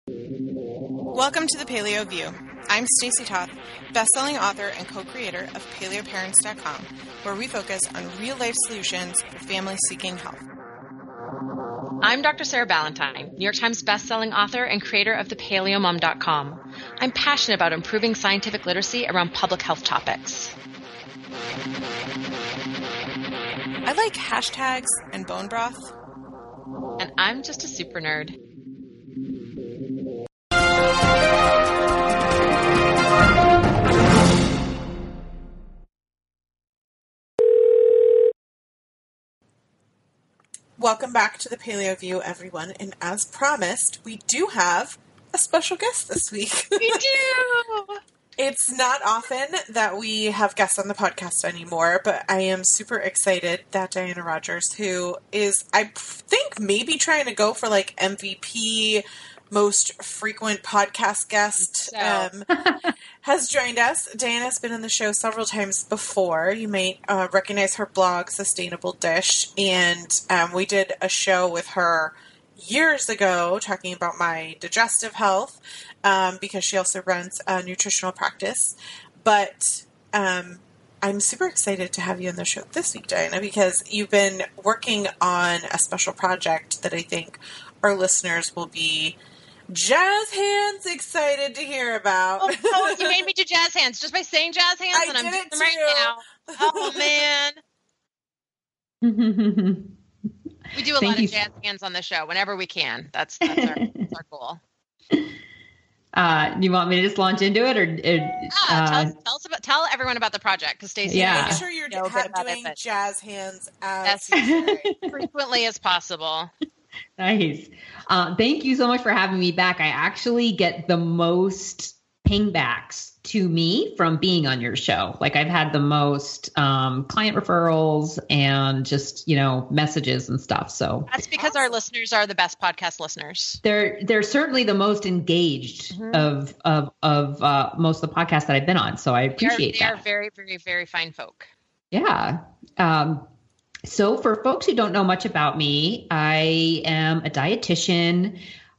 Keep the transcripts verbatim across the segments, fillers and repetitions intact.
Welcome to the Paleo View. I'm Stacy Toth, best-selling author and co-creator of paleo parents dot com, where we focus on real-life solutions for families seeking health. I'm Doctor Sarah Ballantyne, New York Times best-selling author and creator of the paleo mom dot com. I'm passionate about improving scientific literacy around public health topics. I like hashtags and bone broth. And I'm just a super nerd. Welcome back to the Paleo View, everyone. And as promised, we do have a special guest this week. We do! It's not often that we have guests on the podcast anymore, but I am super excited that Diana Rogers, who is, I think, maybe trying to go for like M V P, most frequent podcast guest, So. um, has joined us. Diana's been on the show several times before. You might uh, recognize her blog, Sustainable Dish, and um, we did a show with her years ago talking about my digestive health, um, because she also runs a nutritional practice. But um, I'm super excited to have you on the show this week, Diana, because you've been working on a special project that I think our listeners will be jazz hands excited to hear about. Oh, oh, you made me do jazz hands just by saying jazz hands, I and I'm did doing it them right too. now. Oh, man. We do a Thank lot you. of jazz hands on the show whenever we can. That's that's our, that's our goal. Uh, you want me to just launch into it, or, or Ah, tell, uh, us, tell us about tell everyone about the project, because Stacey, Yeah. Make sure you're know a ha- bit about it, doing but- jazz hands as That's you should. frequently as possible. nice. Uh, thank you so much for having me back. I actually get the most pingbacks to me from being on your show. Like, I've had the most um, client referrals and just, you know, messages and stuff. So That's because our listeners are the best podcast listeners. they're they're certainly the most engaged Mhm. of of of uh, most of the podcasts that I've been on. So I They are, appreciate they that. are very, very, very fine folk. Yeah. Um, so for folks who don't know much about me, I am a dietitian.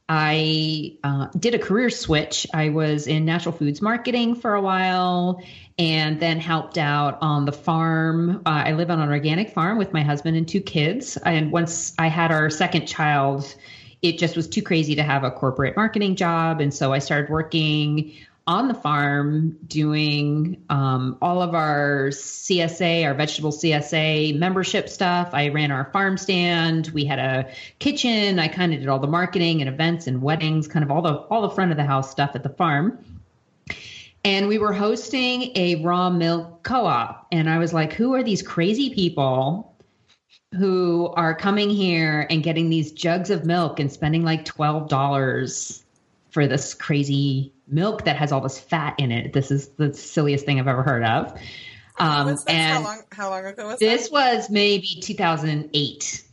I uh, did a career switch. I was in natural foods marketing for a while and then helped out on the farm. Uh, I live on an organic farm with my husband and two kids. And once I had our second child, it just was too crazy to have a corporate marketing job. And so I started working on the farm doing um, all of our C S A, our vegetable C S A membership stuff. I ran our farm stand. We had a kitchen. I kind of did all the marketing and events and weddings, kind of all the all the front of the house stuff at the farm. And we were hosting a raw milk co-op. And I was like, who are these crazy people who are coming here and getting these jugs of milk and spending like twelve dollars for this crazy milk that has all this fat in it? This is the silliest thing I've ever heard of. Um, Was this- and how long? How long ago was this that? was maybe two thousand eight.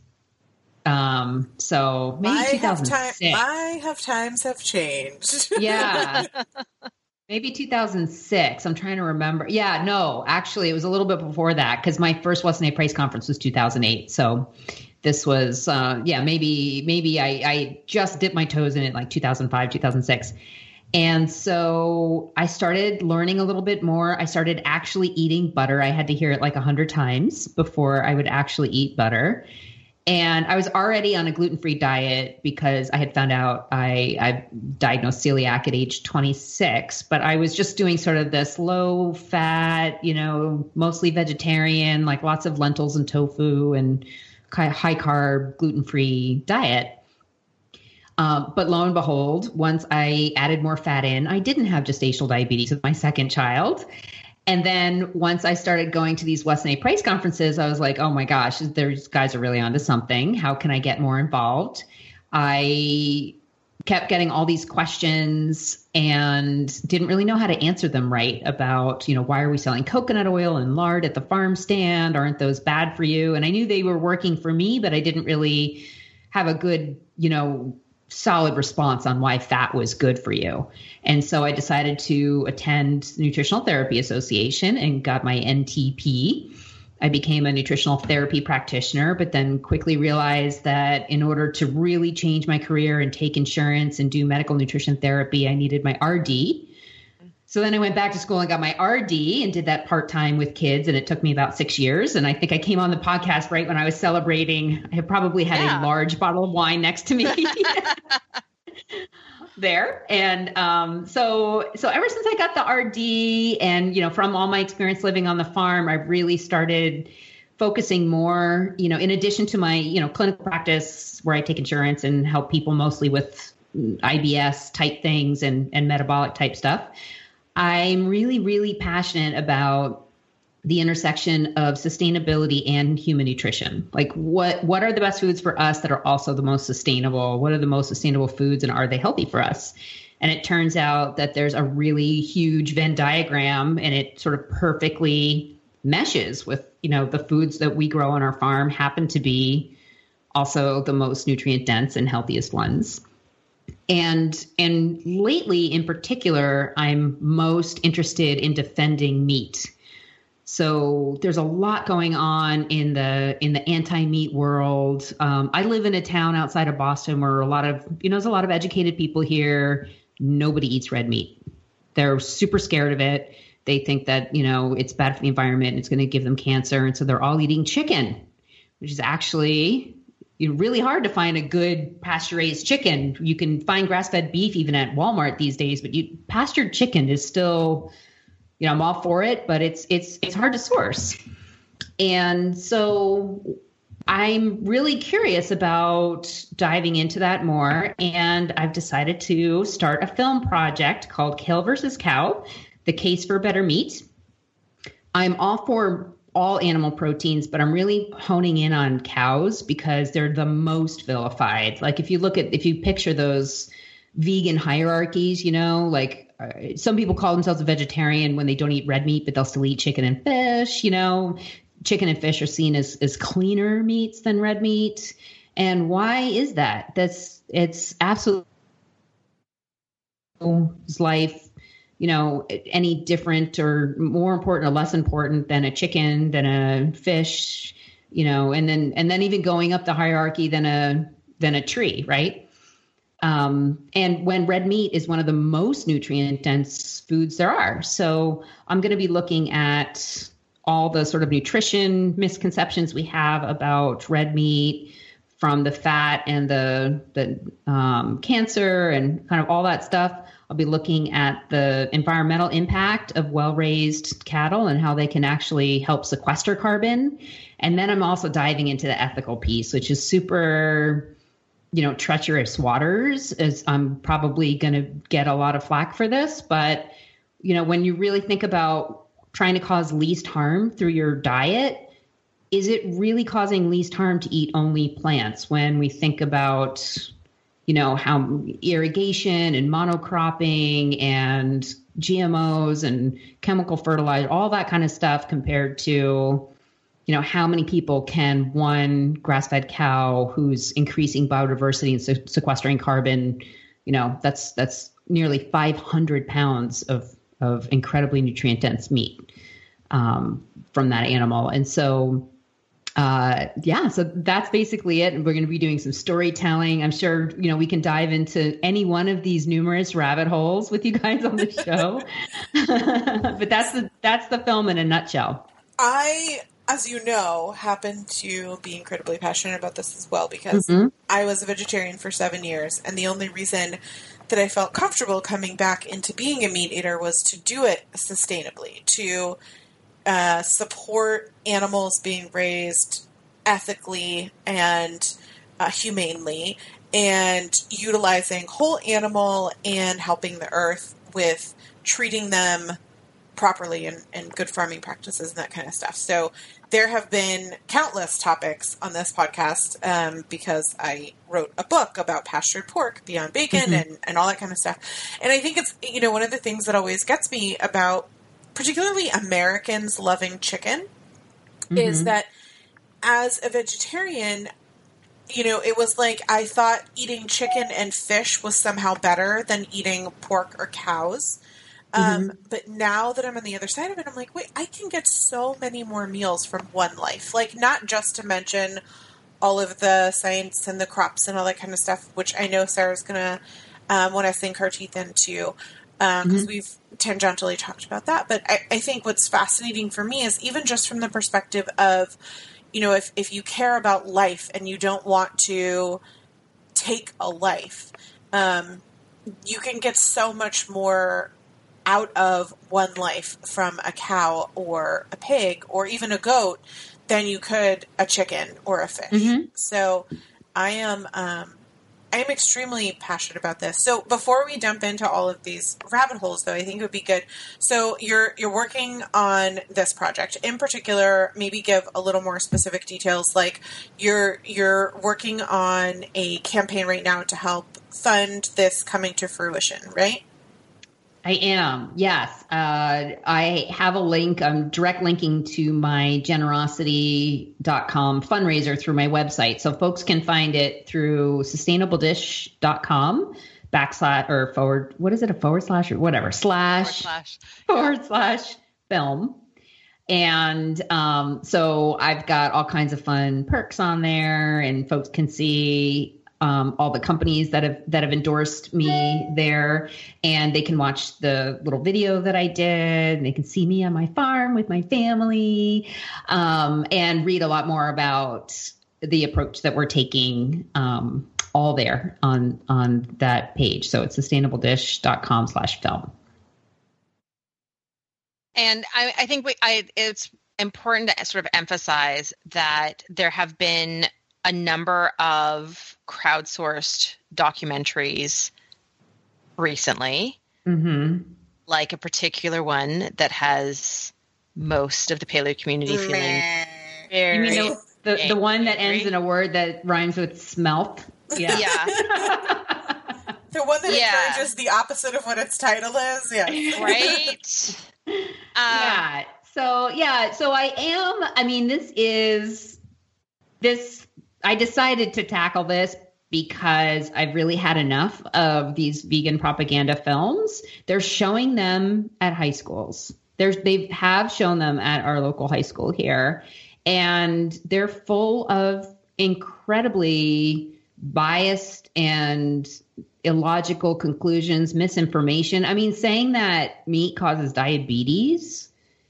Um, so maybe My have, time, two thousand six. my have times have changed. Yeah. Maybe two thousand six. I'm trying to remember. Yeah, no, actually, it was a little bit before that because my first Weston A. Price conference was two thousand eight. So this was, uh, yeah, maybe maybe I, I just dipped my toes in it like two thousand five, two thousand six. And so I started learning a little bit more. I started actually eating butter. I had to hear it like a hundred times before I would actually eat butter. And I was already on a gluten-free diet because I had found out I, I diagnosed celiac at age twenty-six, but I was just doing sort of this low fat, you know, mostly vegetarian, like lots of lentils and tofu and high carb, gluten-free diet. Um, but lo and behold, once I added more fat in, I didn't have gestational diabetes with my second child. And then once I started going to these Weston A. Price conferences, I was like, oh my gosh, these guys are really onto something. How can I get more involved? I kept getting all these questions and didn't really know how to answer them right about, you know, why are we selling coconut oil and lard at the farm stand? Aren't those bad for you? And I knew they were working for me, but I didn't really have a good, you know, solid response on why fat was good for you. And so I decided to attend Nutritional Therapy Association and got my N T P. I became a nutritional therapy practitioner, but then quickly realized that in order to really change my career and take insurance and do medical nutrition therapy, I needed my R D. So then I went back to school and got my R D and did that part-time with kids. And it took me about six years. And I think I came on the podcast right when I was celebrating. I had probably had yeah. a large bottle of wine next to me there. And um, so, so ever since I got the R D and, you know, from all my experience living on the farm, I've really started focusing more, you know, in addition to my, you know, clinical practice where I take insurance and help people mostly with I B S type things and, and metabolic type stuff. I'm really, really passionate about the intersection of sustainability and human nutrition. Like what, what are the best foods for us that are also the most sustainable? What are the most sustainable foods and are they healthy for us? And it turns out that there's a really huge Venn diagram and it sort of perfectly meshes with, you know, the foods that we grow on our farm happen to be also the most nutrient dense and healthiest ones. And and lately, in particular, I'm most interested in defending meat. So there's a lot going on in the in the anti-meat world. Um, I live in a town outside of Boston where a lot of, you know, there's a lot of educated people here. Nobody eats red meat. They're super scared of it. They think that, you know, it's bad for the environment. It's going to give them cancer. And so they're all eating chicken, which is actually really hard to find a good pasture-raised chicken. You can find grass-fed beef even at Walmart these days, but you, pastured chicken is still, you know, I'm all for it, but it's it's it's hard to source. And so I'm really curious about diving into that more, and I've decided to start a film project called Kale versus Cow, The Case for Better Meat. I'm all for all animal proteins, but I'm really honing in on cows because they're the most vilified. Like if you look at, if you picture those vegan hierarchies, you know, like uh, some people call themselves a vegetarian when they don't eat red meat, but they'll still eat chicken and fish, you know, chicken and fish are seen as, as cleaner meats than red meat. And why is that? That's, it's absolutely life, you know, any different or more important or less important than a chicken, than a fish, you know, and then, and then even going up the hierarchy than a, than a tree. Right. Um, and when red meat is one of the most nutrient dense foods there are. So I'm going to be looking at all the sort of nutrition misconceptions we have about red meat, from the fat and the, the, um, cancer and kind of all that stuff. I'll be looking at the environmental impact of well-raised cattle and how they can actually help sequester carbon. And then I'm also diving into the ethical piece, which is super, you know, treacherous waters. As I'm probably going to get a lot of flack for this, but, you know, when you really think about trying to cause least harm through your diet, is it really causing least harm to eat only plants? When we think about, you know, how irrigation and monocropping and G M Os and chemical fertilizer, all that kind of stuff compared to, you know, how many people can one grass-fed cow who's increasing biodiversity and se- sequestering carbon, you know, that's that's nearly five hundred pounds of, of incredibly nutrient-dense meat um, from that animal. And so Uh, yeah, so that's basically it. And we're going to be doing some storytelling. I'm sure, you know, we can dive into any one of these numerous rabbit holes with you guys on the show. But that's the, that's the film in a nutshell. I, as you know, happen to be incredibly passionate about this as well, because mm-hmm. I was a vegetarian for seven years. And the only reason that I felt comfortable coming back into being a meat eater was to do it sustainably, to Uh, support animals being raised ethically and uh, humanely, and utilizing whole animal and helping the earth with treating them properly and, and good farming practices and that kind of stuff. So there have been countless topics on this podcast um, because I wrote a book about pastured pork, Beyond Bacon, mm-hmm. and, and all that kind of stuff. And I think it's, you know, one of the things that always gets me about particularly Americans loving chicken, mm-hmm. is that as a vegetarian, you know, it was like I thought eating chicken and fish was somehow better than eating pork or cows. Um, Mm-hmm. but now that I'm on the other side of it, I'm like, wait, I can get so many more meals from One Life. Like, not just to mention all of the science and the crops and all that kind of stuff, which I know Sarah's going to um, want to sink her teeth into, because um, Mm-hmm. we've tangentially talked about that. But I, I think what's fascinating for me is even just from the perspective of, you know, if, if you care about life and you don't want to take a life, um, you can get so much more out of one life from a cow or a pig or even a goat than you could a chicken or a fish. Mm-hmm. So I am um, I am extremely passionate about this. So before we jump into all of these rabbit holes, though, I think it would be good. So you're you're working on this project in particular. Maybe give a little more specific details. Like you're you're working on a campaign right now to help fund this coming to fruition, right? I am, yes. Uh, I have a link. I'm direct linking to my generosity dot com fundraiser through my website. So folks can find it through sustainable dish dot com backslash or forward, what is it, a forward slash or whatever, slash, Forward slash. forward slash film. And um, so I've got all kinds of fun perks on there, and folks can see Um, all the companies that have that have endorsed me there, and they can watch the little video that I did, and they can see me on my farm with my family, um, and read a lot more about the approach that we're taking, um, all there on on that page. So it's sustainable dish dot com slash film. And I, I think we, I, it's important to sort of emphasize that there have been a number of crowdsourced documentaries recently, Mm-hmm. like a particular one that has most of the paleo community feeling very, You mean the, the, the one that ends in a word that rhymes with smelt? Yeah. yeah, The one that Yeah. encourages the opposite of what its title is. Yeah. right? Um, Yeah. So, yeah. So I am, I mean, this is, this, I decided to tackle this because I've really had enough of these vegan propaganda films. They're showing them at high schools. There's, they have shown them at our local high school here, and they're full of incredibly biased and illogical conclusions, misinformation. I mean, saying that meat causes diabetes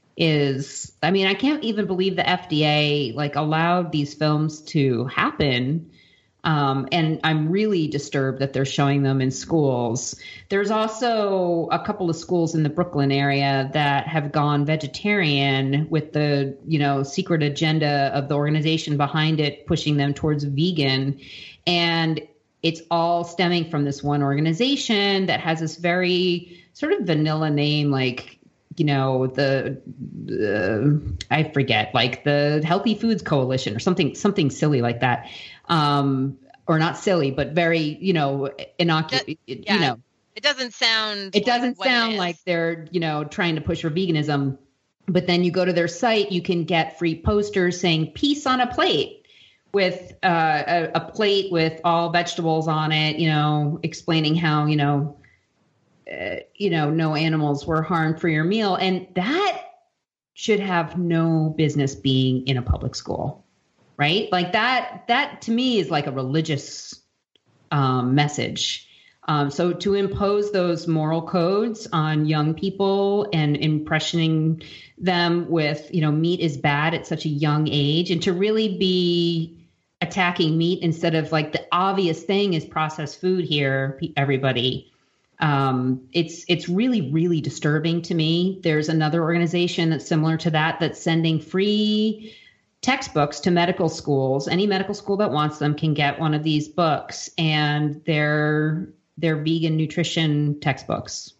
is, I mean, I can't even believe the F D A like allowed these films to happen. Um, and I'm really disturbed that they're showing them in schools. There's also a couple of schools in the Brooklyn area that have gone vegetarian with the, you know, secret agenda of the organization behind it, pushing them towards vegan. And it's all stemming from this one organization that has this very sort of vanilla name, like, you know, the, the I forget, like the Healthy Foods Coalition or something, something silly like that. Um, or not silly, but very, you know, innocuous, That- you yeah. know, it doesn't sound. it doesn't what it sound is. like they're, you know, trying to push for veganism. But then you go to their site, you can get free posters saying peace on a plate with uh, a, a plate with all vegetables on it, you know, explaining how, you know, uh, you know, no animals were harmed for your meal. And that should have no business being in a public school, right? Like that, that to me is like a religious um, message. Um, so to impose those moral codes on young people and impressioning them with, you know, meat is bad at such a young age, and to really be attacking meat instead of like the obvious thing is processed food here, everybody. Um, it's it's really, really disturbing to me. There's another organization that's similar to that that's sending free textbooks to medical schools. Any medical school that wants them can get one of these books, and they're they're vegan nutrition textbooks.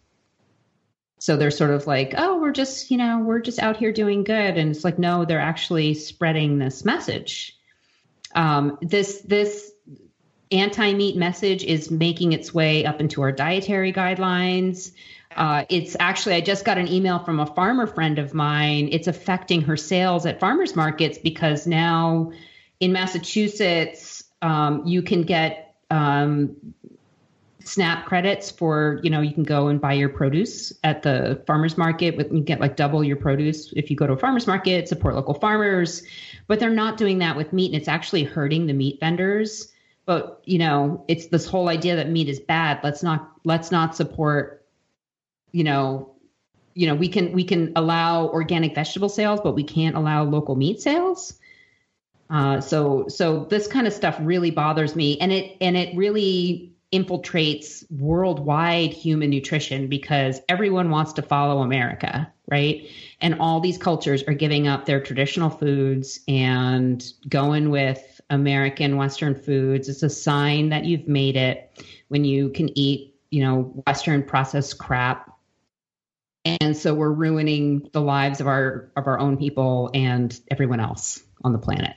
So they're sort of like, oh, we're just, you know, we're just out here doing good. And it's like, no, they're actually spreading this message. Um, this this anti-meat message is making its way up into our dietary guidelines. Uh, it's actually, I just got an email from a farmer friend of mine. It's affecting her sales at farmers markets because now in Massachusetts, um, you can get um, SNAP credits for, you know, you can go and buy your produce at the farmer's market. With, you get like double your produce if you go to a farmer's market, support local farmers. But they're not doing that with meat, and it's actually hurting the meat vendors. But, you know, it's this whole idea that meat is bad. Let's not let's not support, you know, you know, we can we can allow organic vegetable sales, but we can't allow local meat sales. Uh, so so this kind of stuff really bothers me, and it and it really infiltrates worldwide human nutrition because everyone wants to follow America, right? And all these cultures are giving up their traditional foods and going with American Western foods. It's a sign that you've made it when you can eat, you know, Western processed crap. And so we're ruining the lives of our of our own people and everyone else on the planet.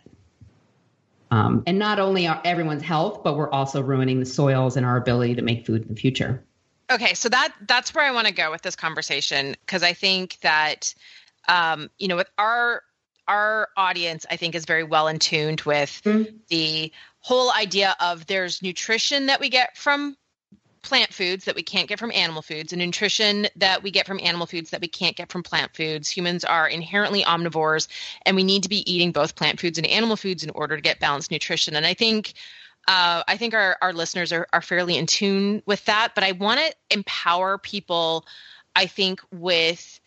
Um, and not only are everyone's health, but we're also ruining the soils and our ability to make food in the future. Okay, so that that's where I want to go with this conversation, because I think that, um, you know, with our our audience, I think is very well in tuned with mm-hmm. the whole idea of there's nutrition that we get from plant foods that we can't get from animal foods, and nutrition that we get from animal foods that we can't get from plant foods. Humans are inherently omnivores, and we need to be eating both plant foods and animal foods in order to get balanced nutrition. And I think uh, I think our, our listeners are, are fairly in tune with that, but I want to empower people, I think, with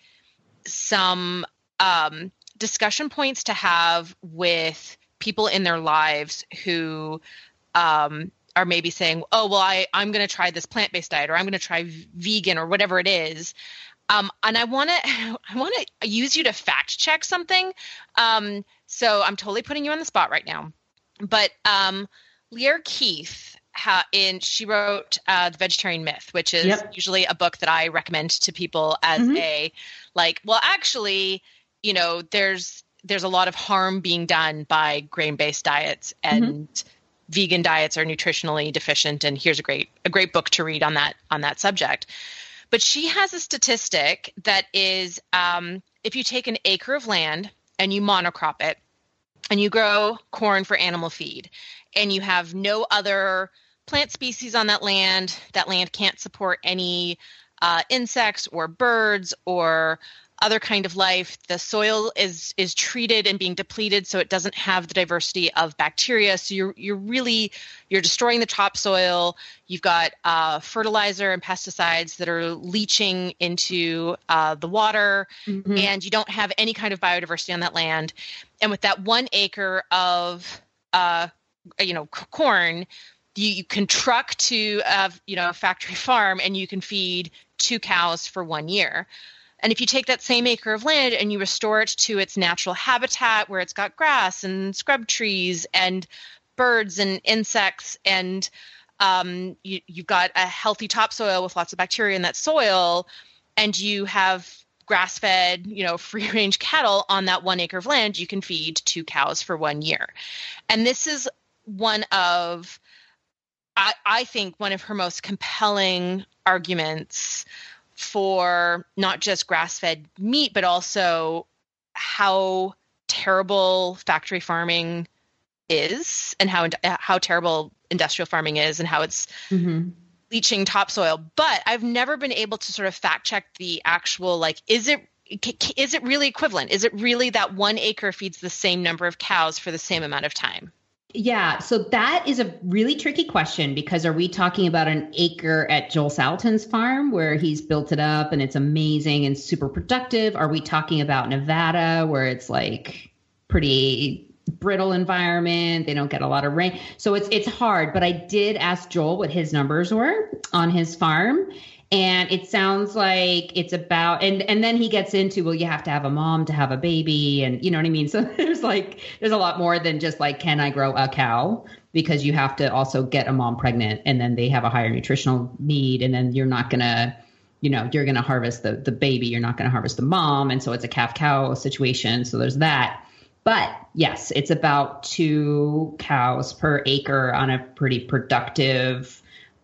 some um, discussion points to have with people in their lives who um, are maybe saying, oh, well, I, I'm going to try this plant-based diet, or I'm going to try v- vegan or whatever it is. Um, and I want to I want to use you to fact check something. Um, so I'm totally putting you on the spot right now. But um, Lierre Keith, ha, in she wrote uh, The Vegetarian Myth, which is yep. usually a book that I recommend to people as mm-hmm. a, like, well, actually, you know, there's there's a lot of harm being done by grain-based diets, and mm-hmm. vegan diets are nutritionally deficient, and here's a great a great book to read on that on that subject. But she has a statistic that is, um, if you take an acre of land and you monocrop it, and you grow corn for animal feed, and you have no other plant species on that land, that land can't support any uh, insects or birds or other kind of life. The soil is is treated and being depleted, so it doesn't have the diversity of bacteria. So you're you're really you're destroying the topsoil. You've got uh, fertilizer and pesticides that are leaching into uh, the water, mm-hmm. and you don't have any kind of biodiversity on that land. And with that one acre of uh, you know c- corn, you, you can truck to a, you know a factory farm, and you can feed two cows for one year. And if you take that same acre of land and you restore it to its natural habitat, where it's got grass and scrub trees and birds and insects, and um, you, you've got a healthy topsoil with lots of bacteria in that soil, and you have grass-fed, you know, free-range cattle on that one acre of land, you can feed two cows for one year. And this is one of, I, I think, one of her most compelling arguments for not just grass-fed meat, but also how terrible factory farming is, and how how terrible industrial farming is, and how it's mm-hmm. leaching topsoil. But I've never been able to sort of fact check the actual, like, is it is it really equivalent? Is it really that one acre feeds the same number of cows for the same amount of time? Yeah, so that is a really tricky question, because are we talking about an acre at Joel Salatin's farm where he's built it up and it's amazing and super productive? Are we talking about Nevada where it's like pretty brittle environment? They don't get a lot of rain. So it's it's hard, but I did ask Joel what his numbers were on his farm. And it sounds like it's about, and, and then he gets into, well, you have to have a mom to have a baby. And you know what I mean? So there's like, there's a lot more than just like, can I grow a cow? Because you have to also get a mom pregnant, and then they have a higher nutritional need. And then you're not going to, you know, you're going to harvest the, the baby. You're not going to harvest the mom. And so it's a calf cow situation. So there's that. But yes, it's about two cows per acre on a pretty productive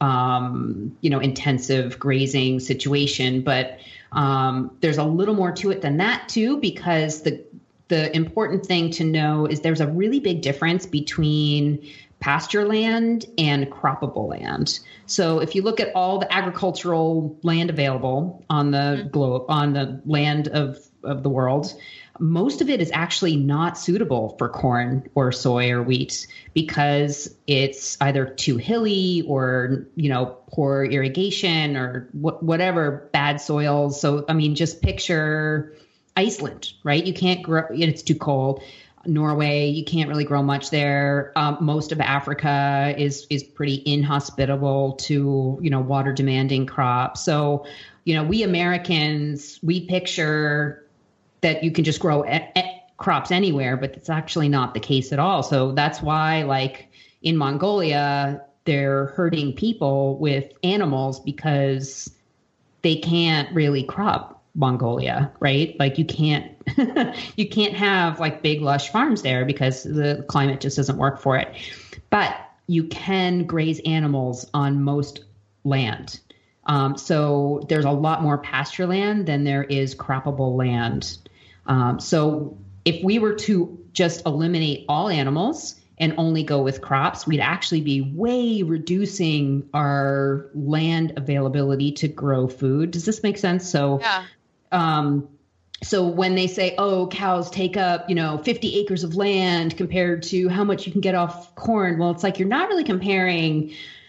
Um, you know, intensive grazing situation. But um, there's a little more to it than that too, because the the important thing to know is there's a really big difference between pasture land and croppable land. So if you look at all the agricultural land available on the mm-hmm. globe, on the land of, of the world, most of it is actually not suitable for corn or soy or wheat because it's either too hilly or, you know, poor irrigation or wh- whatever, bad soils. So, I mean, just picture Iceland, right? You can't grow, it's too cold. Norway, you can't really grow much there. Um, most of Africa is is pretty inhospitable to, you know, water demanding crops. So, you know, we Americans, we picture that you can just grow e- e- crops anywhere, but it's actually not the case at all. So that's why, like in Mongolia, they're herding people with animals because they can't really crop Mongolia, right? Like you can't, you can't have like big lush farms there because the climate just doesn't work for it. But you can graze animals on most land. Um, so there's a lot more pasture land than there is croppable land. Um, so if we were to just eliminate all animals and only go with crops, we'd actually be way reducing our land availability to grow food. Does this make sense? So, yeah. um, so when they say, oh, cows take up, you know, fifty acres of land compared to how much you can get off corn, well, it's like you're not really comparing.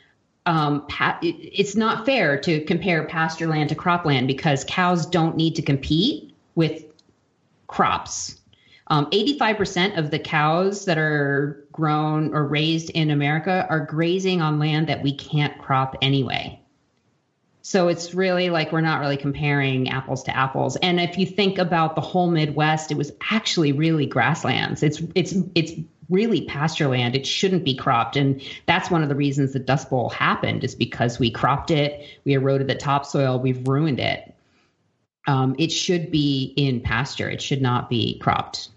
Um, pa- it, it's not fair to compare pasture land to cropland because cows don't need to compete with crops. Um, eighty-five percent of the cows that are grown or raised in America are grazing on land that we can't crop anyway. So it's really like we're not really comparing apples to apples. And if you think about the whole Midwest, it was actually really grasslands. It's it's it's really pasture land. It shouldn't be cropped. And that's one of the reasons the Dust Bowl happened is because we cropped it, we eroded the topsoil, we've ruined it. Um, it should be in pasture. It should not be cropped.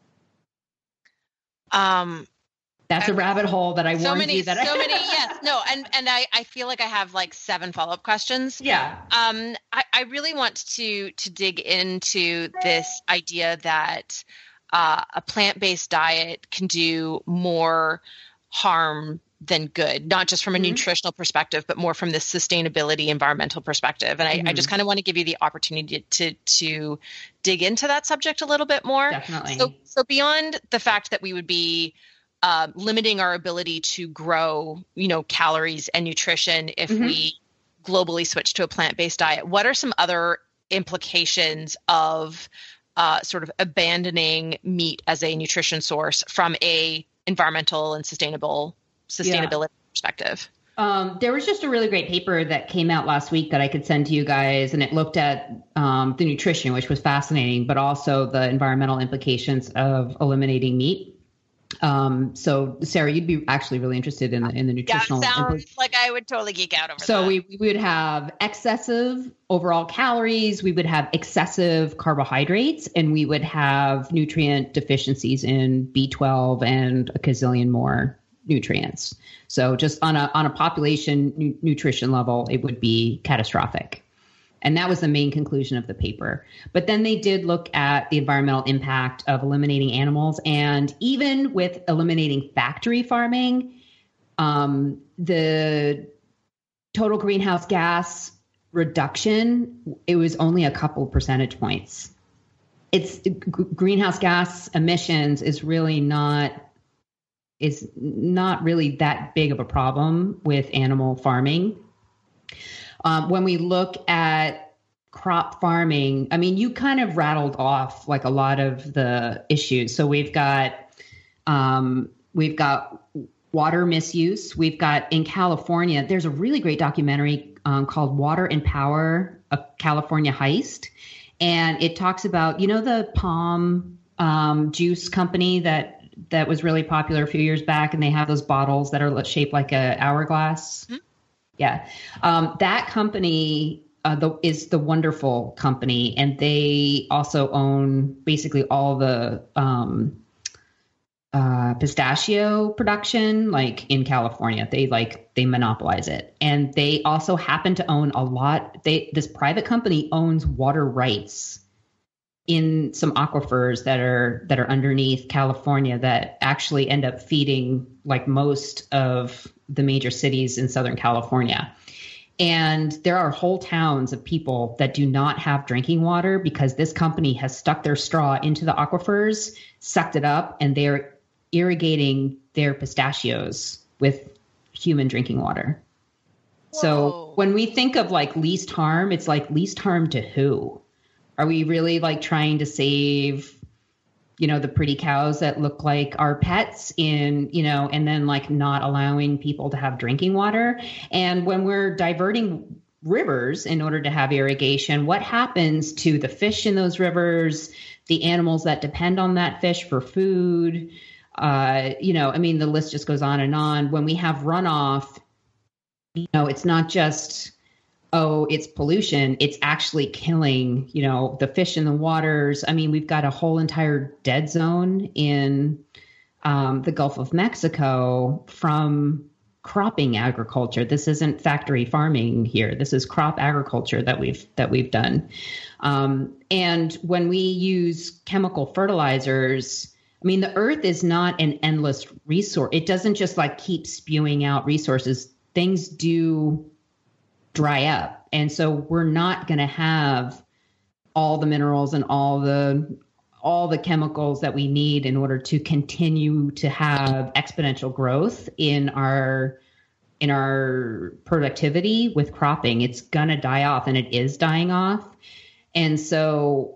Um, That's a rabbit hole that I so warned many, you that so I... many, yes, no, and and I, I feel like I have like seven follow up questions. Yeah. Um, I, I really want to to dig into this idea that uh, a plant based diet can do more harm than good, not just from a mm-hmm. nutritional perspective, but more from the sustainability, environmental perspective. And I, mm-hmm. I just kind of want to give you the opportunity to, to dig into that subject a little bit more. Definitely. So, so beyond the fact that we would be uh, limiting our ability to grow, you know, calories and nutrition if mm-hmm. we globally switch to a plant-based diet, what are some other implications of uh, sort of abandoning meat as a nutrition source from a environmental and sustainable sustainability yeah. perspective? Um, there was just a really great paper that came out last week that I could send to you guys, and it looked at um, the nutrition, which was fascinating, but also the environmental implications of eliminating meat. Um, so Sarah, you'd be actually really interested in the, in the nutritional. Yeah, sounds impl- like I would totally geek out over so that. So we, we would have excessive overall calories, we would have excessive carbohydrates, and we would have nutrient deficiencies in B twelve and a gazillion more nutrients. So just on a on a population nu- nutrition level, it would be catastrophic. And that was the main conclusion of the paper. But then they did look at the environmental impact of eliminating animals. And even with eliminating factory farming, um, the total greenhouse gas reduction, it was only a couple percentage points. It's g- greenhouse gas emissions is really not is not really that big of a problem with animal farming. Um, when we look at crop farming, I mean, you kind of rattled off like a lot of the issues. So we've got um, we've got water misuse. We've got in California, there's a really great documentary um, called Water and Power, a California Heist. And it talks about, you know, the palm um, juice company that that was really popular a few years back, and they have those bottles that are shaped like a hourglass. Mm-hmm. Yeah. Um, that company uh, the, is the Wonderful Company, and they also own basically all the um, uh, pistachio production, like in California. They like they monopolize it, and they also happen to own a lot. They this private company owns water rights in some aquifers that are that are underneath California that actually end up feeding like most of the major cities in Southern California. And there are whole towns of people that do not have drinking water because this company has stuck their straw into the aquifers, sucked it up, and they're irrigating their pistachios with human drinking water. Whoa. So when we think of like least harm, it's like least harm to who? Are we really like trying to save, you know, the pretty cows that look like our pets in, you know, and then like not allowing people to have drinking water? And when we're diverting rivers in order to have irrigation, what happens to the fish in those rivers, the animals that depend on that fish for food? Uh, you know, I mean, the list just goes on and on. When we have runoff, you know, it's not just, oh, it's pollution. It's actually killing, you know, the fish in the waters. I mean, we've got a whole entire dead zone in um, the Gulf of Mexico from cropping agriculture. This isn't factory farming here. This is crop agriculture that we've that we've done. Um, and when we use chemical fertilizers, I mean, the earth is not an endless resource. It doesn't just like keep spewing out resources. Things do dry up. And so we're not going to have all the minerals and all the all the chemicals that we need in order to continue to have exponential growth in our in our productivity with cropping. It's going to die off, and it is dying off. And so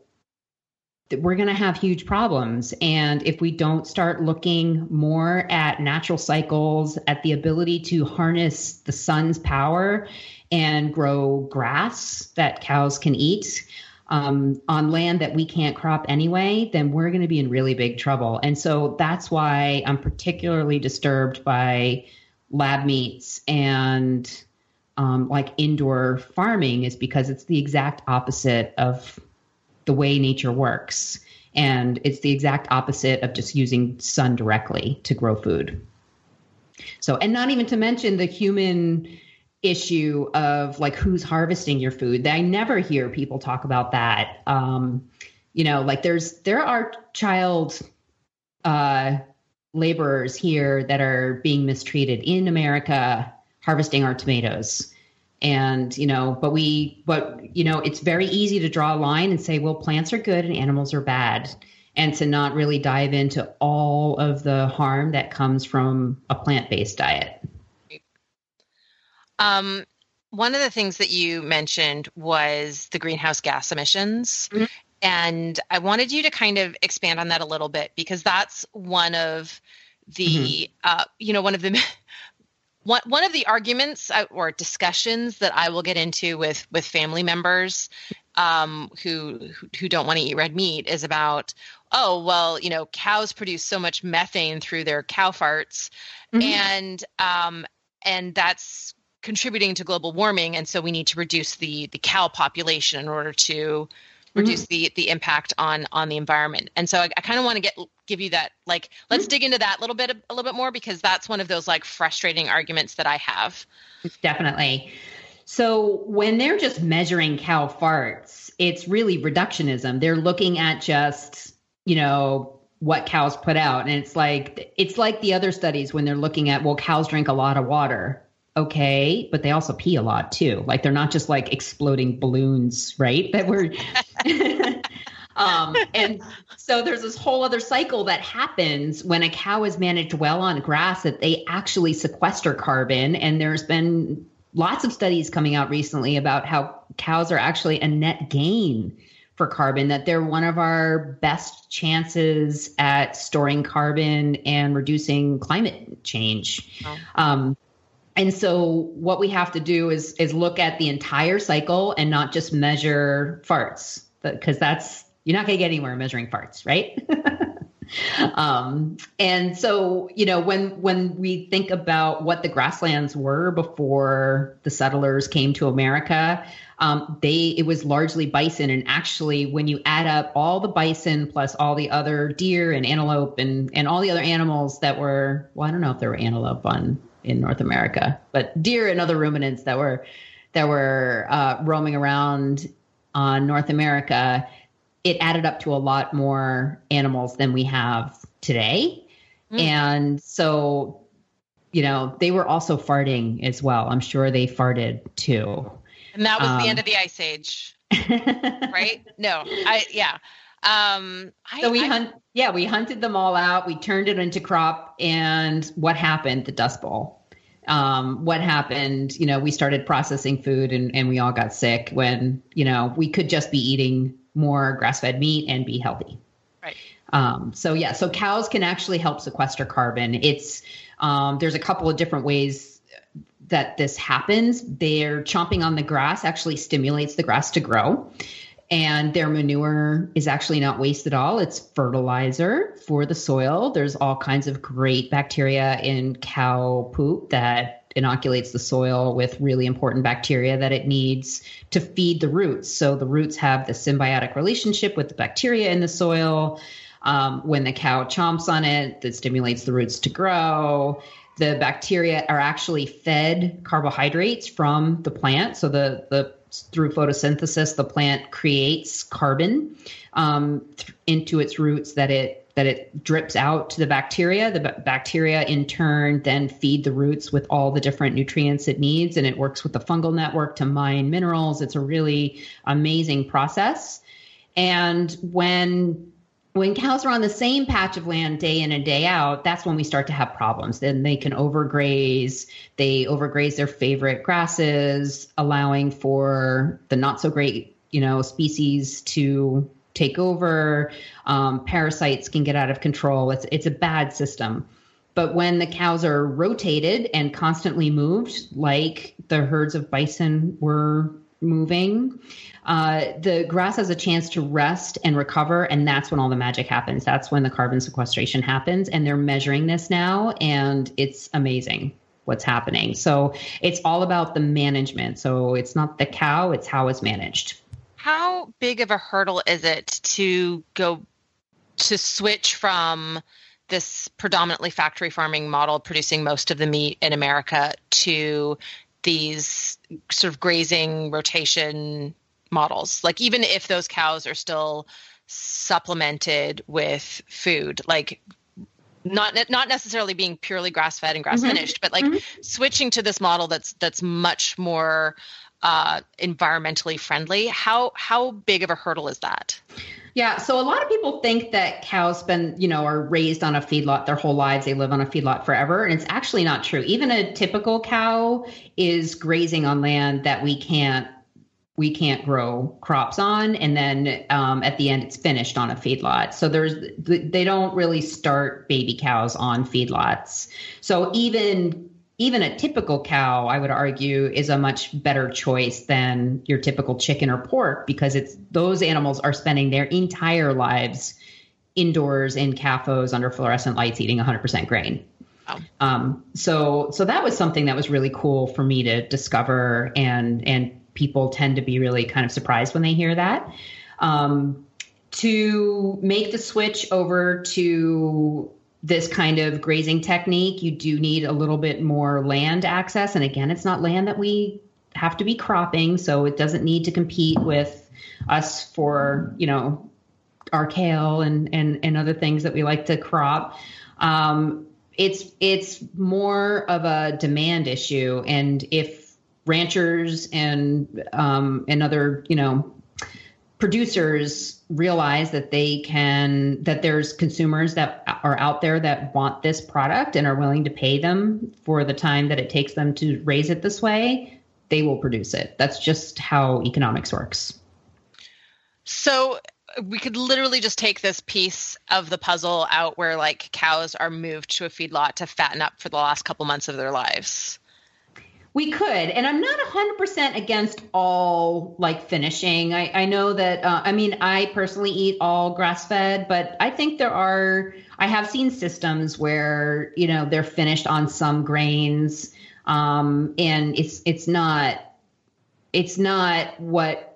we're going to have huge problems. And if we don't start looking more at natural cycles, at the ability to harness the sun's power and grow grass that cows can eat um, on land that we can't crop anyway, then we're going to be in really big trouble. And so that's why I'm particularly disturbed by lab meats and um, like indoor farming, is because it's the exact opposite of the way nature works. And it's the exact opposite of just using sun directly to grow food. So, and not even to mention the human issue of like who's harvesting your food. I never hear people talk about that. Um, you know, like there's, there are child uh, laborers here that are being mistreated in America, harvesting our tomatoes. And, you know, but we, but, you know, it's very easy to draw a line and say, well, plants are good and animals are bad, and to not really dive into all of the harm that comes from a plant-based diet. Um, one of the things that you mentioned was the greenhouse gas emissions. Mm-hmm. And I wanted you to kind of expand on that a little bit, because that's one of the, mm-hmm. uh, you know, one of the One one of the arguments or discussions that I will get into with with family members um, who who don't want to eat red meat is about, oh, well, you know, cows produce so much methane through their cow farts, mm-hmm. and um, and that's contributing to global warming, and so we need to reduce the the cow population in order to reduce mm-hmm. the the impact on on the environment. And so I, I kind of want to get give you that, like, let's mm-hmm. dig into that a little bit a little bit more, because that's one of those like frustrating arguments that I have. Definitely. So when they're just measuring cow farts, it's really reductionism. They're looking at just, you know, what cows put out, and it's like it's like the other studies when they're looking at, well, cows drink a lot of water. Okay, but they also pee a lot too. Like they're not just like exploding balloons, right? That we're um, and so there's this whole other cycle that happens when a cow is managed well on grass, that they actually sequester carbon. And there's been lots of studies coming out recently about how cows are actually a net gain for carbon, that they're one of our best chances at storing carbon and reducing climate change. Oh. Um, And so what we have to do is is look at the entire cycle and not just measure farts, because that's, you're not going to get anywhere measuring farts, right? um, and so, you know, when when we think about what the grasslands were before the settlers came to America, um, they it was largely bison. And actually, when you add up all the bison plus all the other deer and antelope and and all the other animals that were, well, I don't know if there were antelope on in North America, but deer and other ruminants that were that were uh, roaming around on North America, it added up to a lot more animals than we have today. Mm. And so you know, they were also farting as well. I'm sure they farted too. And that was um, the end of the Ice Age, right? No, I, yeah. Um, I, so we I, hunt, yeah, we hunted them all out. We turned it into crop. And what happened? The Dust Bowl. Um, what happened? You know, we started processing food and, and we all got sick when, you know, we could just be eating more grass-fed meat and be healthy. Right. Um, so yeah, so cows can actually help sequester carbon. It's, um, there's a couple of different ways that this happens. They're chomping on the grass actually stimulates the grass to grow. And their manure is actually not waste at all. It's fertilizer for the soil. There's all kinds of great bacteria in cow poop that inoculates the soil with really important bacteria that it needs to feed the roots. So the roots have the symbiotic relationship with the bacteria in the soil. Um, when the cow chomps on it, that stimulates the roots to grow. The bacteria are actually fed carbohydrates from the plant. So the, the through photosynthesis, the plant creates carbon um, th- into its roots that it that it drips out to the bacteria. The b- bacteria, in turn, then feed the roots with all the different nutrients it needs, and it works with the fungal network to mine minerals. It's a really amazing process. And when When cows are on the same patch of land day in and day out, that's when we start to have problems. Then they can overgraze. They overgraze their favorite grasses, allowing for the not so great, you know, species to take over. Um, parasites can get out of control. It's it's a bad system. But when the cows are rotated and constantly moved, like the herds of bison were moving, uh, the grass has a chance to rest and recover. And that's when all the magic happens. That's when the carbon sequestration happens. And they're measuring this now. And it's amazing what's happening. So it's all about the management. So it's not the cow, it's how it's managed. How big of a hurdle is it to go to switch from this predominantly factory farming model producing most of the meat in America to these sort of grazing rotation models? Like, even if those cows are still supplemented with food, like not not necessarily being purely grass fed and grass finished, mm-hmm. but like mm-hmm. switching to this model that's that's much more uh, environmentally friendly. How how big of a hurdle is that? Yeah. So a lot of people think that cows spend, you know, are raised on a feedlot their whole lives. They live on a feedlot forever. And it's actually not true. Even a typical cow is grazing on land that we can't we can't grow crops on. And then um, at the end, it's finished on a feedlot. So there's they don't really start baby cows on feedlots. So even Even a typical cow, I would argue, is a much better choice than your typical chicken or pork, because it's those animals are spending their entire lives indoors in C A F Os under fluorescent lights eating one hundred percent grain. Oh. Um, so so that was something that was really cool for me to discover, and and people tend to be really kind of surprised when they hear that. Um, to make the switch over to this kind of grazing technique, you do need a little bit more land access. And again, it's not land that we have to be cropping, so it doesn't need to compete with us for, you know, our kale and, and, and other things that we like to crop. Um, it's, it's more of a demand issue. And if ranchers and, um, and other, you know, producers realize that they can, that there's consumers that are out there that want this product and are willing to pay them for the time that it takes them to raise it this way, they will produce it. That's just how economics works. So we could literally just take this piece of the puzzle out where like cows are moved to a feedlot to fatten up for the last couple months of their lives. We could, and I'm not one hundred percent against all like finishing. I, I know that, uh, I mean, I personally eat all grass fed, but I think there are, I have seen systems where, you know, they're finished on some grains, um, and it's, it's not, it's not what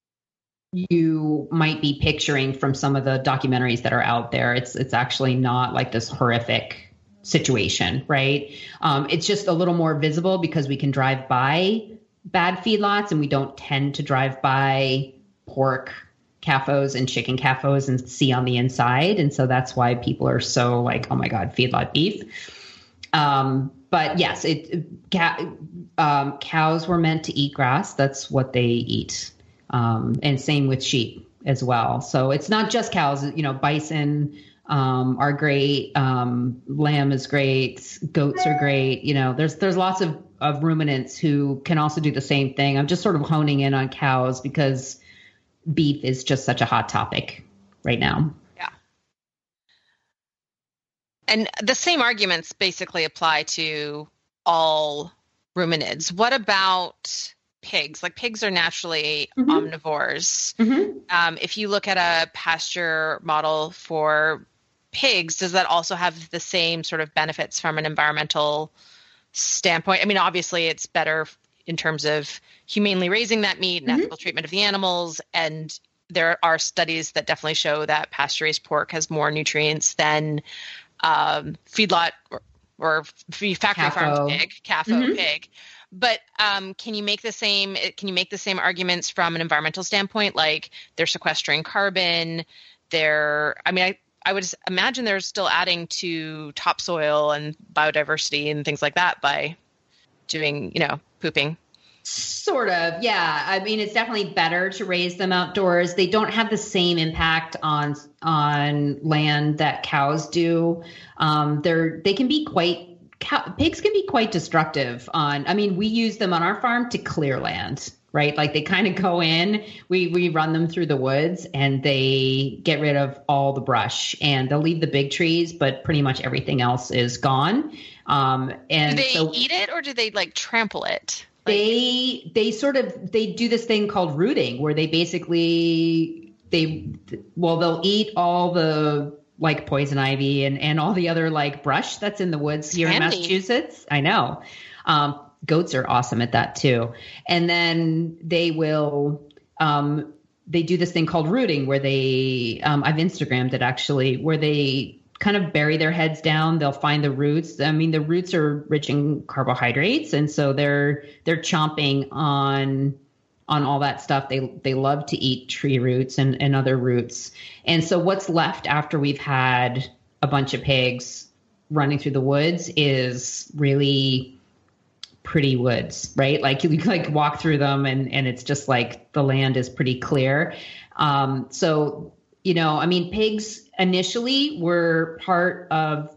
you might be picturing from some of the documentaries that are out there. It's, it's actually not like this horrific situation, right? Um, it's just a little more visible because we can drive by bad feedlots and we don't tend to drive by pork C A F Os and chicken C A F Os and see on the inside. And so that's why people are so like, oh my God, feedlot beef. Um, but yes, it ca- um, cows were meant to eat grass. That's what they eat. Um, and same with sheep as well. So it's not just cows, you know, bison um, are great. Um, lamb is great. Goats are great. You know, there's, there's lots of, of ruminants who can also do the same thing. I'm just sort of honing in on cows because beef is just such a hot topic right now. Yeah. And the same arguments basically apply to all ruminids. What about pigs? Like pigs are naturally mm-hmm. omnivores. Mm-hmm. Um, if you look at a pasture model for pigs, does that also have the same sort of benefits from an environmental standpoint? I mean, obviously it's better in terms of humanely raising that meat and mm-hmm. ethical treatment of the animals. And there are studies that definitely show that pasture-raised pork has more nutrients than um, feedlot or, or factory farmed pig, C A F O mm-hmm. pig. But um, can you make the same? Can you make the same arguments from an environmental standpoint? Like they're sequestering carbon. They're, I mean, I, I would imagine they're still adding to topsoil and biodiversity and things like that by doing, you know, pooping. Sort of, yeah. I mean, it's definitely better to raise them outdoors. They don't have the same impact on on land that cows do. Um, they're they can be quite cow, pigs can be quite destructive. On, I mean, we use them on our farm to clear land, right? Like they kind of go in, we we run them through the woods, and they get rid of all the brush, and they'll leave the big trees, but pretty much everything else is gone. Um, and do they so, eat it, or do they like trample it? They they sort of they do this thing called rooting, where they basically they well they'll eat all the like poison ivy and, and all the other like brush that's in the woods here in Massachusetts. I know. Um, goats are awesome at that too. And then they will um, they do this thing called rooting, where they um, I've Instagrammed it actually, where they kind of bury their heads down. They'll find the roots. I mean, the roots are rich in carbohydrates, and so they're they're chomping on on all that stuff. They they love to eat tree roots and, and other roots. And so what's left after we've had a bunch of pigs running through the woods is really pretty woods, right? Like you like walk through them, and and it's just like the land is pretty clear. Um, so you know, I mean, pigs initially were part of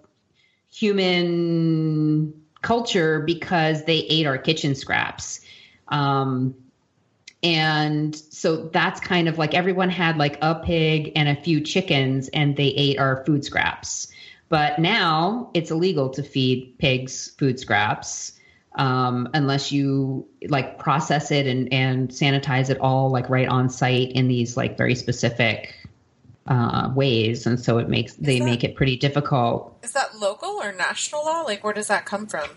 human culture because they ate our kitchen scraps. Um, and so that's kind of like everyone had like a pig and a few chickens, and they ate our food scraps. But now it's illegal to feed pigs food scraps um, unless you like process it and, and sanitize it all like right on site in these like very specific uh, ways. And so it makes, is they that, make it pretty difficult. Is that local or national law? Like, where does that come from?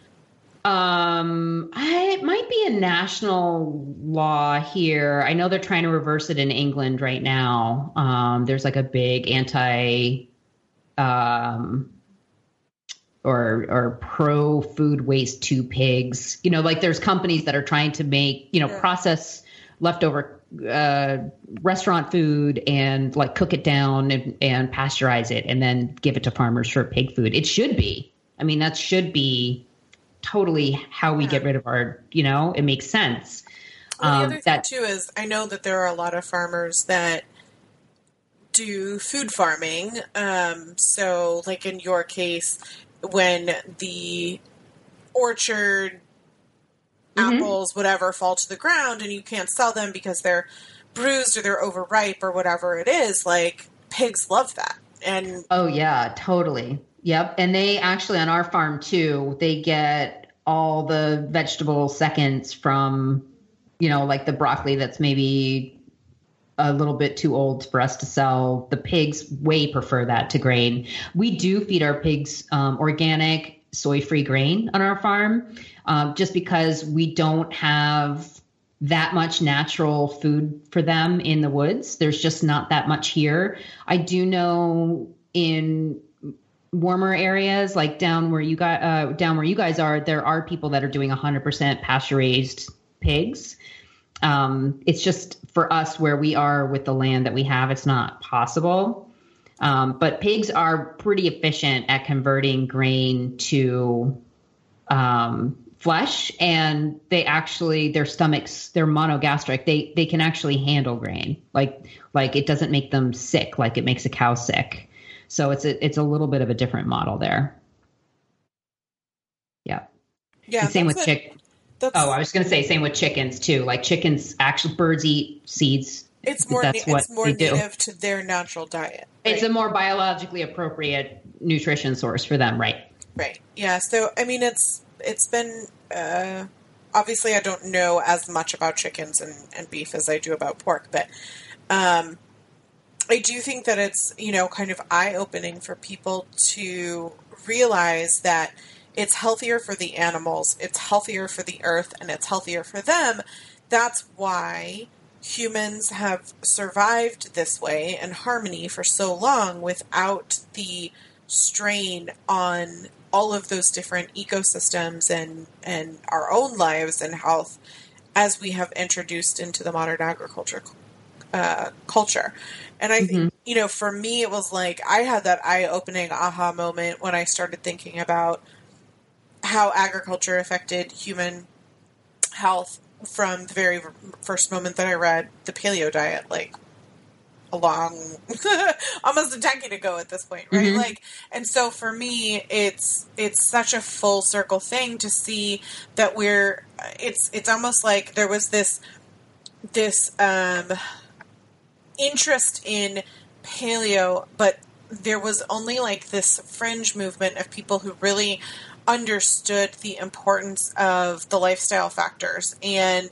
Um, I, it might be a national law here. I know they're trying to reverse it in England right now. Um, there's like a big anti, um, or, or pro food waste to pigs. You know, like there's companies that are trying to make, you know, yeah. process leftover uh, restaurant food and like cook it down and, and pasteurize it and then give it to farmers for pig food. It should be. I mean, that should be totally how we yeah. get rid of our, you know, it makes sense. Well, the um, other thing that, too is I know that there are a lot of farmers that do food farming. Um, so like in your case, when the orchard mm-hmm. apples, whatever, fall to the ground and you can't sell them because they're bruised or they're overripe or whatever it is, like pigs love that. And oh yeah, totally. Yep. And they actually on our farm too, they get all the vegetable seconds from, you know, like the broccoli that's maybe a little bit too old for us to sell. The pigs way prefer that to grain. We do feed our pigs um, organic soy-free grain on our farm um, just because we don't have that much natural food for them in the woods. There's just not that much here. I do know in warmer areas, like down where you got uh, down where you guys are, there are people that are doing one hundred percent pasture raised pigs. Um, it's just for us where we are with the land that we have, it's not possible. Um, but pigs are pretty efficient at converting grain to um, flesh, and they actually, their stomachs, they're monogastric. They they can actually handle grain. Like like it doesn't make them sick like it makes a cow sick. So it's a it's a little bit of a different model there. Yeah. Yeah. And same with a, chick. that's, Oh, I was going to say same with chickens too. Like chickens, actually, birds eat seeds. It's more That's na- what it's more they do. native to their natural diet. Right? It's a more biologically appropriate nutrition source for them, right? Right. Yeah. So I mean, it's it's been uh, obviously I don't know as much about chickens and, and beef as I do about pork, but um, I do think that it's, you know, kind of eye opening for people to realize that it's healthier for the animals, it's healthier for the earth, and it's healthier for them. That's why humans have survived this way in harmony for so long without the strain on all of those different ecosystems and, and our own lives and health as we have introduced into the modern agriculture uh, culture. And I think, mm-hmm. you know, for me, it was like I had that eye-opening aha moment when I started thinking about how agriculture affected human health from the very first moment that I read the paleo diet, like a long, almost a decade ago at this point, right? Mm-hmm. Like, and so for me, it's it's such a full circle thing to see that we're. It's it's almost like there was this this um, interest in paleo, but there was only like this fringe movement of people who really understood the importance of the lifestyle factors and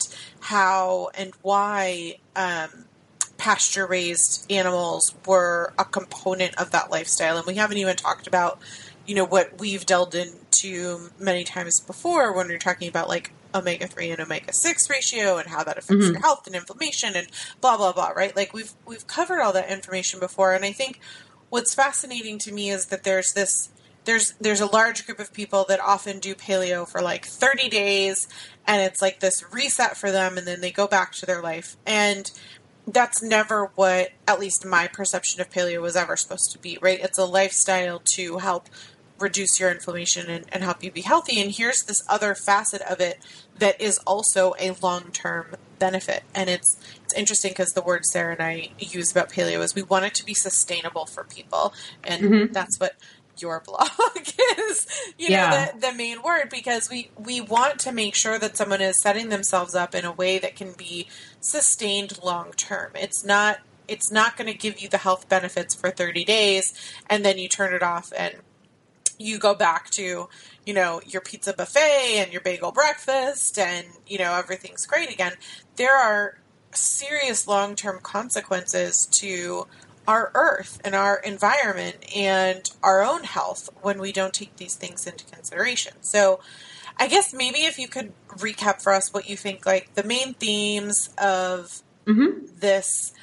how and why um, pasture-raised animals were a component of that lifestyle. And we haven't even talked about, you know, what we've delved into many times before when we're talking about like omega three and omega six ratio and how that affects mm-hmm. your health and inflammation and blah, blah, blah, right? Like we've, we've covered all that information before. And I think what's fascinating to me is that there's this There's there's a large group of people that often do paleo for like thirty days, and it's like this reset for them, and then they go back to their life. And that's never what, at least my perception of paleo, was ever supposed to be, right? It's a lifestyle to help reduce your inflammation and, and help you be healthy. And here's this other facet of it that is also a long-term benefit. And it's it's interesting because the word Sarah and I use about paleo is we want it to be sustainable for people. And mm-hmm. that's what your blog is, you know, yeah. the, the main word, because we, we want to make sure that someone is setting themselves up in a way that can be sustained long term. It's not, it's not going to give you the health benefits for thirty days and then you turn it off and you go back to, you know, your pizza buffet and your bagel breakfast and, you know, everything's great again. There are serious long-term consequences to our earth and our environment and our own health when we don't take these things into consideration. So I guess maybe if you could recap for us what you think like the main themes of mm-hmm. this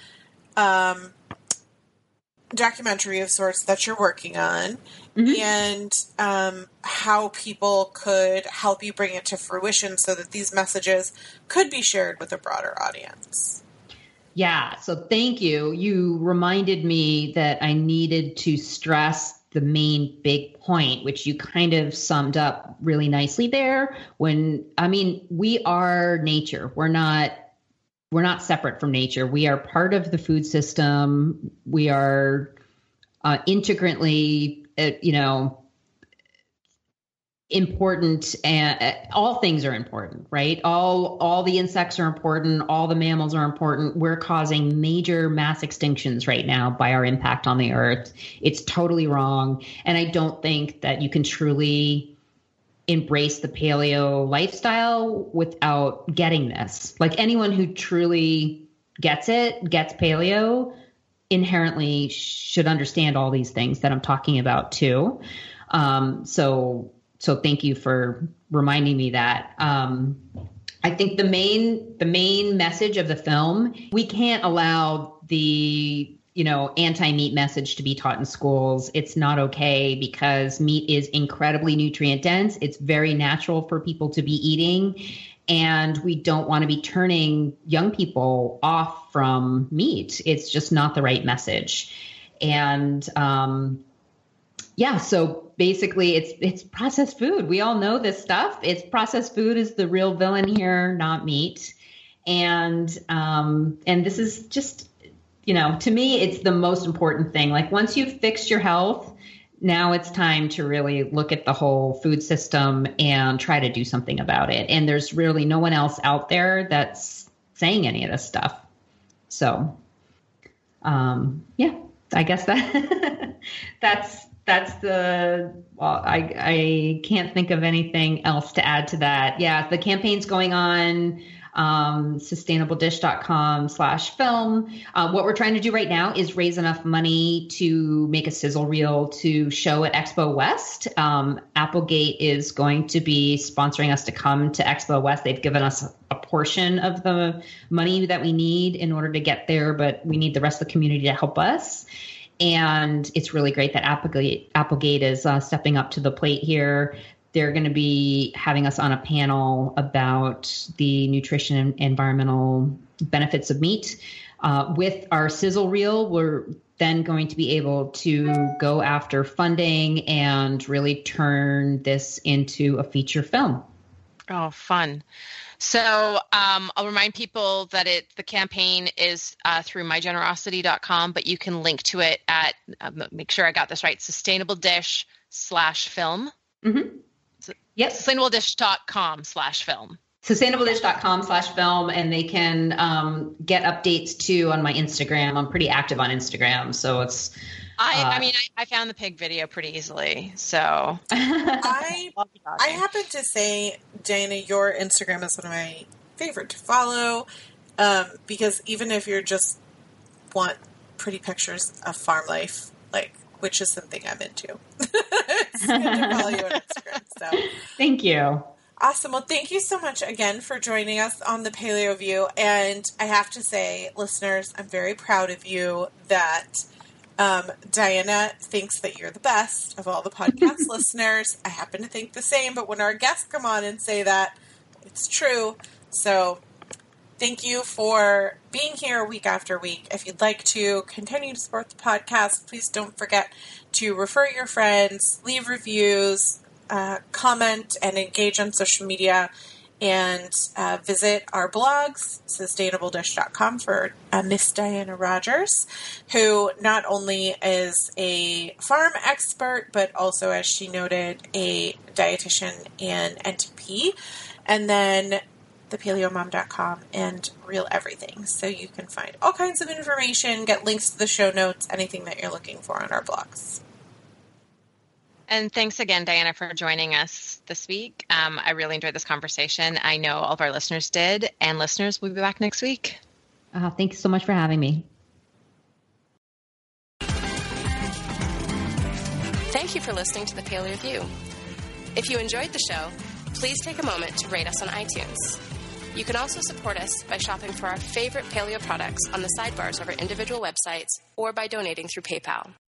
um, documentary of sorts that you're working on mm-hmm. and um, how people could help you bring it to fruition so that these messages could be shared with a broader audience. Yeah. So thank you. You reminded me that I needed to stress the main big point, which you kind of summed up really nicely there. When, I mean, we are nature. We're not, we're not separate from nature. We are part of the food system. We are uh, integrantly, uh, you know, important, and uh, all things are important, right? All all the insects are important. All the mammals are important. We're causing major mass extinctions right now by our impact on the earth. It's totally wrong. And I don't think that you can truly embrace the paleo lifestyle without getting this. Like anyone who truly gets it, gets paleo, inherently should understand all these things that I'm talking about too. Um, so So thank you for reminding me that. Um, I think the main the main message of the film, we can't allow the, you know, anti-meat message to be taught in schools. It's not okay because meat is incredibly nutrient dense. It's very natural for people to be eating. And we don't want to be turning young people off from meat. It's just not the right message. And um, yeah, so basically it's it's processed food. We all know this stuff. It's processed food is the real villain here, not meat. And um, and this is just, you know, to me, it's the most important thing. Like once you've fixed your health, now it's time to really look at the whole food system and try to do something about it. And there's really no one else out there that's saying any of this stuff. So, um, yeah, I guess that that's that's the, well, I, I can't think of anything else to add to that. Yeah, the campaign's going on. Um, sustainable dish dot com slash film. Uh, what we're trying to do right now is raise enough money to make a sizzle reel to show at Expo West. Um, Applegate is going to be sponsoring us to come to Expo West. They've given us a portion of the money that we need in order to get there, but we need the rest of the community to help us. And it's really great that Applegate, Applegate is uh, stepping up to the plate here. They're going to be having us on a panel about the nutrition and environmental benefits of meat. Uh, with our sizzle reel, we're then going to be able to go after funding and really turn this into a feature film. Oh, fun. So um, I'll remind people that it the campaign is uh, through my generosity dot com, but you can link to it at, um, make sure I got this right, sustainable dish slash film. Mm-hmm. Yep. sustainable dish dot com slash film. sustainable dish dot com slash film. And they can um, get updates too on my Instagram. I'm pretty active on Instagram. So it's. I, uh, I mean, I, I found the pig video pretty easily. So. I, I happen to say, Diana, your Instagram is one of my favorite to follow. Um, because even if you're just want pretty pictures of farm life, like, which is something I'm into. It's good to follow you on Instagram. So. Thank you. Awesome. Well, thank you so much again for joining us on the Paleo View. And I have to say, listeners, I'm very proud of you that um, Diana thinks that you're the best of all the podcast listeners. I happen to think the same, but when our guests come on and say that, it's true. So thank you for being here week after week. If you'd like to continue to support the podcast, please don't forget to refer your friends, leave reviews, uh, comment, and engage on social media. And uh, visit our blogs, sustainable dish dot com, for uh, Miss Diana Rogers, who not only is a farm expert, but also, as she noted, a dietitian and N T P. And then the paleo mom dot com and Real Everything. So you can find all kinds of information, get links to the show notes, anything that you're looking for on our blogs. And thanks again, Diana, for joining us this week. Um, I really enjoyed this conversation. I know all of our listeners did. And listeners, we'll be back next week. Uh, thank you so much for having me. Thank you for listening to the Paleo View. If you enjoyed the show, please take a moment to rate us on iTunes. You can also support us by shopping for our favorite paleo products on the sidebars of our individual websites or by donating through PayPal.